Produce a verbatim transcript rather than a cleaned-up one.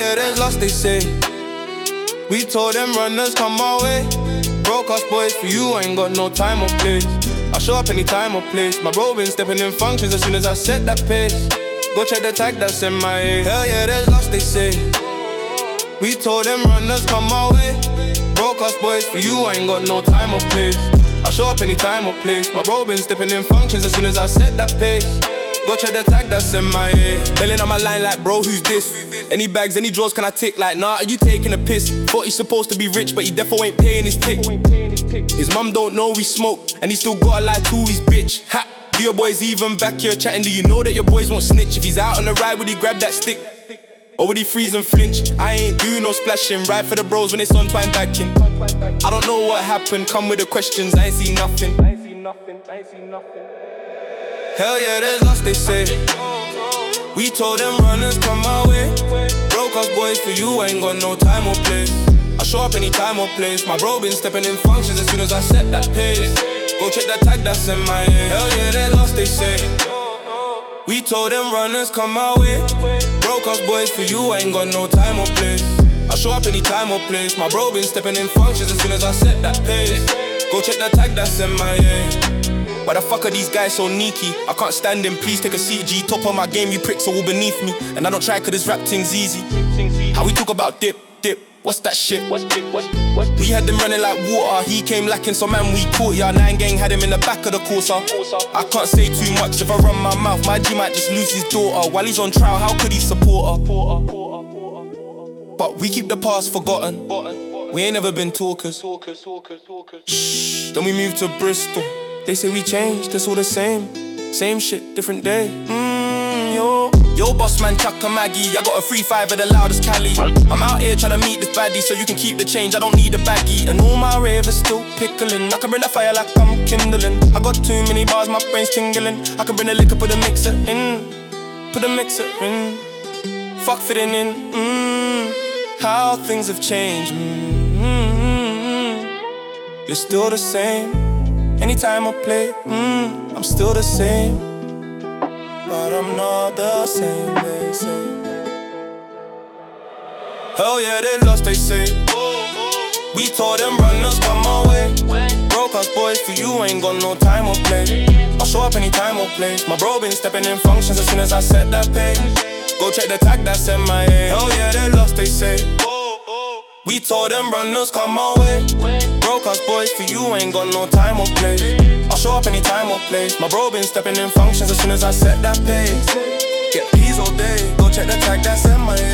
yeah, there's lost, they say. We told them runners come our way. Broke us boys, for you I ain't got no time or place. I show up any time or place. My bro been stepping in functions as soon as I set that pace. Go check the tag that's in my A. Hell yeah, there's lost, they say. We told them runners come our way. Broke us boys, for you I ain't got no time or place. I show up any time or place. My bro been stepping in functions as soon as I set that pace. Go check the tag that's in my A. Bailing on my line like, bro, who's this? Any bags, any drawers can I tick? Like, nah, are you taking a piss? Thought he's supposed to be rich, but he defo ain't paying his tick. His mum don't know we smoke, and he still gotta lie to his bitch. Ha! Do your boys even back here chatting? Do you know that your boys won't snitch? If he's out on the ride, would he grab that stick? Or would he freeze and flinch? I ain't do no splashing. Ride for the bros when it's on twine backing. I don't know what happened, come with the questions. I ain't see nothing. I ain't see nothing, I ain't see nothing. Hell yeah, there's lost, they say. We told them runners come our way. Broke us boys, for you I ain't got no time or place. I show up any time or place. My bro been stepping in functions as soon as I set that pace. Go check that tag that's in my A. Hell yeah, they lost, they say. We told them runners come our way. Broke us boys, for you I ain't got no time or place. I show up any time or place. My bro been stepping in functions as soon as I set that pace. Go check the tag that's in my A. Why the fuck are these guys so sneaky? I can't stand them, please take a C G. Top of my game, you pricks are all beneath me. And I don't try cause this rap thing's easy. How we talk about dip, dip, what's that shit? What's dip, what's, what's dip? We had them running like water, he came lacking, so man we caught ya. Nine gang had him in the back of the Corsa. I can't say too much, if I run my mouth, my G might just lose his daughter. While he's on trial, how could he support her? But we keep the past forgotten. We ain't never been talkers. Shh, then we moved to Bristol. They say we changed, it's all the same. Same shit, different day. Mmm, yo. Yo, boss man, chuck a Maggie. I got a free five of the loudest Cali. I'm out here trying to meet this baddie, so you can keep the change, I don't need a baggie. And all my ravers still pickling. I can bring the fire like I'm kindling. I got too many bars, my brain's tingling. I can bring the liquor, put the mixer in. Put the mixer in. Fuck fitting in. Mmm, how things have changed. Mmm, you're still the same. Anytime I play, mm, I'm still the same. But I'm not the same, they say. Hell yeah, they lost, they say. We told them runners come our way. Broke us boys, for you ain't got no time or place. I'll show up any time or place. My bro been stepping in functions as soon as I set that pace. Go check the tag that's in my A. Hell yeah, they lost, they say. We told them runners come our way. Broke us boys, for you ain't got no time or place. I'll show up any time or place. My bro been stepping in functions as soon as I set that pace. Get peas all day, go check the tag that's in my